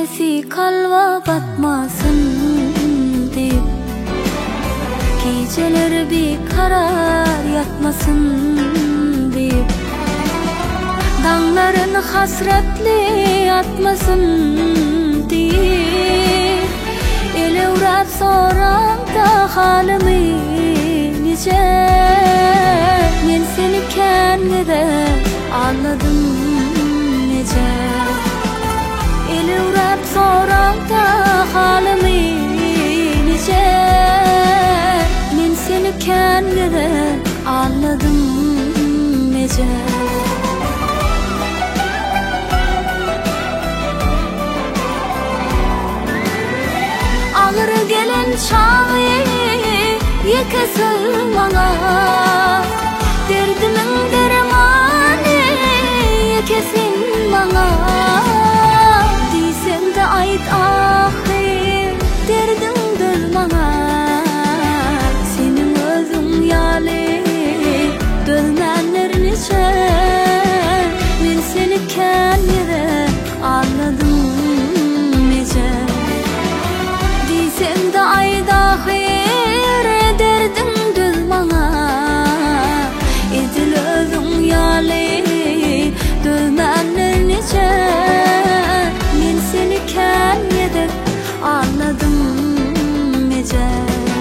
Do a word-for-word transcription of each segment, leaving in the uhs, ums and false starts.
nefsi kalva batmasın deyip, geceler bir karar yatmasın deyip, dağların hasretli atmasın deyip, ele uğrap soran da halimi nice. Men seni kendide anladım nece. Ele uğrap soran da halimi nice. Men seni kendide anladım nece. Ağır gelen çağı yekesin bana, derdimin dermanı yekesin bana. Diysen de ait ahir derdimdir bana. Senin özün yali dönenler nice. Ben seni kendine anladım nece. Diysen de ait ahir derdimdir bana. Edil özün yali dönenler nice. Ben seni kendine anladım nece.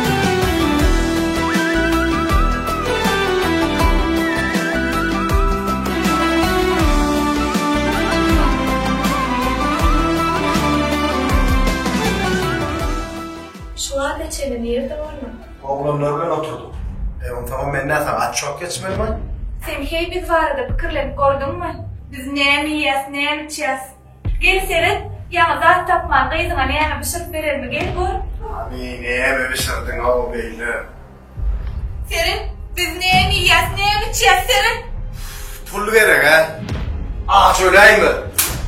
Şu an geçelim yerde var mı? Oğlanlar ben oturdum. Evan tamam ben ne yapayım? Aç çok geçmeli mi? Sen hey biz var da fikirlenip gördün mü? Biz ne mi yiyes, ne mi içiyes? Gel Seret, yana zat tapman, kıyızına ne mi pişirip verir mi? Gel gör. Abi neye mi pişirdin o beyli? Seret, biz ne mi yiyes, ne mi içiyes Seret? Pul verek ha? Aa söyleyeyim mi?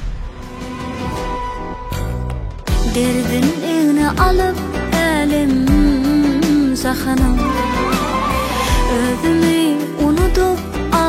Derdin evine alıp elim sahanım. Özümü unutup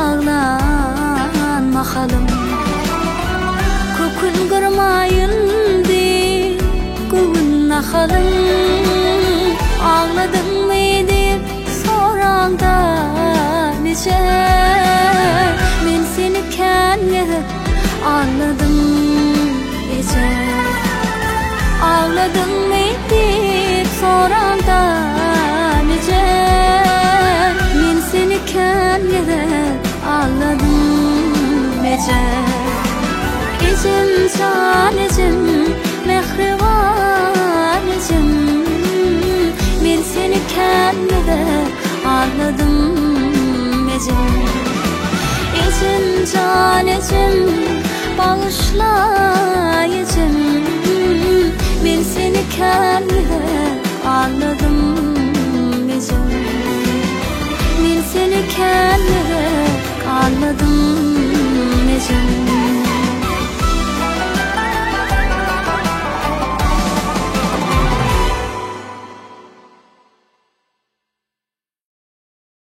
ağlan mahalım. Kokun kırmayın di kuvun nahalım. Ağladın mı deyip soran da nice. Ben seni kendine anladım ece. Ağladın mı deyip soran da nice. Ben seni kendine anladım nece. İçim canecim, mehriban içim. Ben seni kendine anladım nece. İçim canecim, bağışlayıcım. Ben seni kendine anladım nece. Ben seni kendine anladım nece.